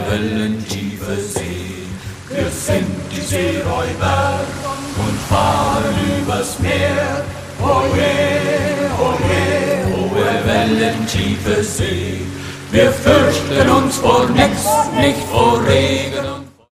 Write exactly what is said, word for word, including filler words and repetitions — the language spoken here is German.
wellentiefe See. Wir sind die Seeräuber und fahren übers Meer. Oje, oje, hohe wellentiefe See. Wir fürchten uns vor nix, nicht vor Regen